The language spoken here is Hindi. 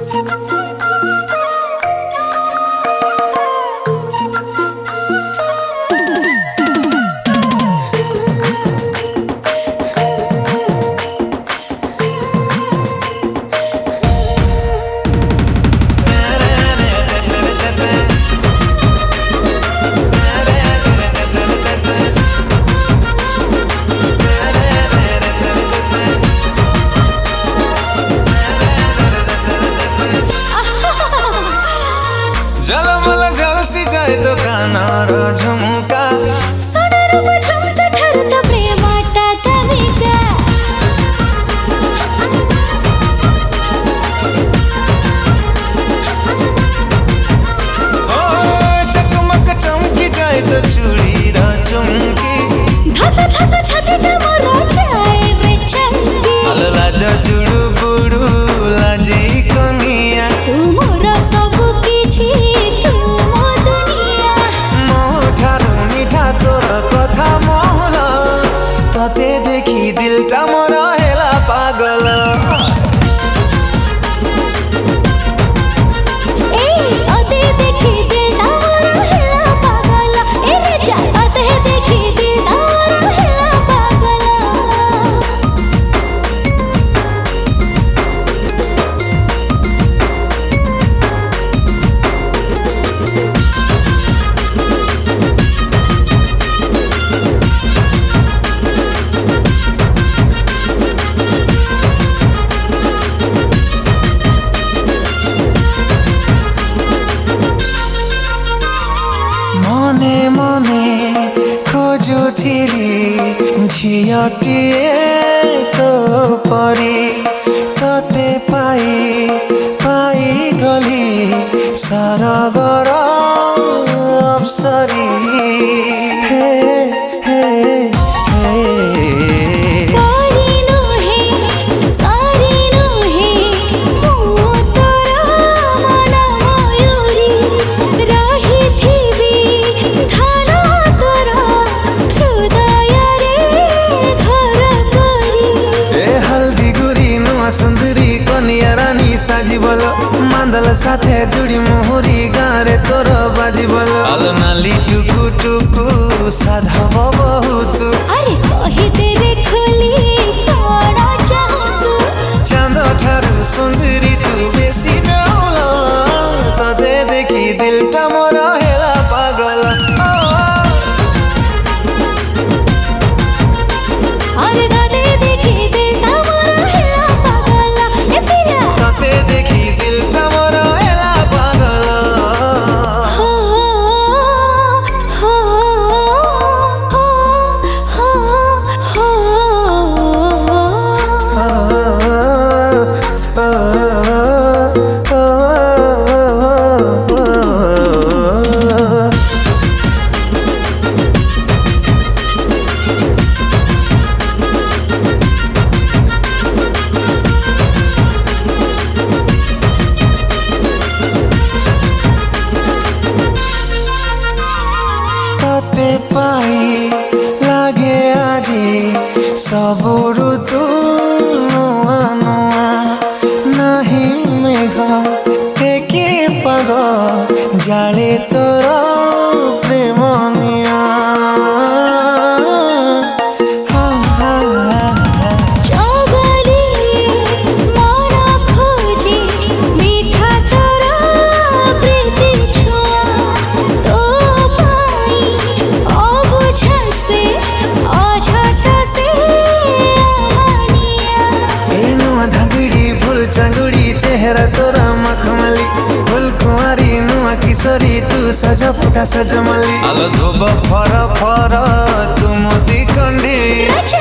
झलमल झलसी जाए तो कानार झुमका सोनार झुमका ठरत प्रेमाटा धनिका ओ चकमक चमकी जाए तो चूड़ी रा चुमकी धक धक छाती जमर जाए रे चमकी लाज जुड़ू बुड़ू लाजे कनिया तू मोर सब किछि तू मो दुनिया मोह ठारू मिठा तोर कथा मोहला तते देखी दिलटा मोर हेला पागल ए अते देखी दिलटा मोर हेला पागल ए रे जा अते देखी दिलटा मोर हेला पागल मने मने खोजुथिली झियटिए तो परी तते पाई पाई गली सरगर अप्सरी हे हे हे सारीनो हे सारीनो हे मु तोर मन मयूरी रही थिबी धन तोर हृदय रे घर करी ए हल्दी गुरी नुआ सुंदरी कनिया रानी साजी बोलो मांदल साथे जुड़ी मोहरी गारे तोर बाजी बोलो आलो नाली टुकु टुकु साधव बहुत अरे कही तेरे खोली कौन चाहू चांद ठारू सुंदरी तू बेसी दौला तते देखी दिलटा मोर हेला पागल अरे दादे देखी दिलटा मोर हेला पागल ए पिया तते देखी दिलटा मोर हेला पागल हो हो हो तते पाई लागे आजी सब ऋतु नुआ नुआ नहीं मेघ एके पाग जाले तोर प्रेम निया चौबली मन खोजी मीठा तोरा प्रीति छुआ तो पाई अबुझा से अझट से अमनिया ए नुआ धगड़ी फूल चंगुड़ी चेहरा तोरा मखमली फूल कुंवारी नुआ किशोरी तू सजा फुटा सजमली आलो धोब फर फर तू मोती कंढी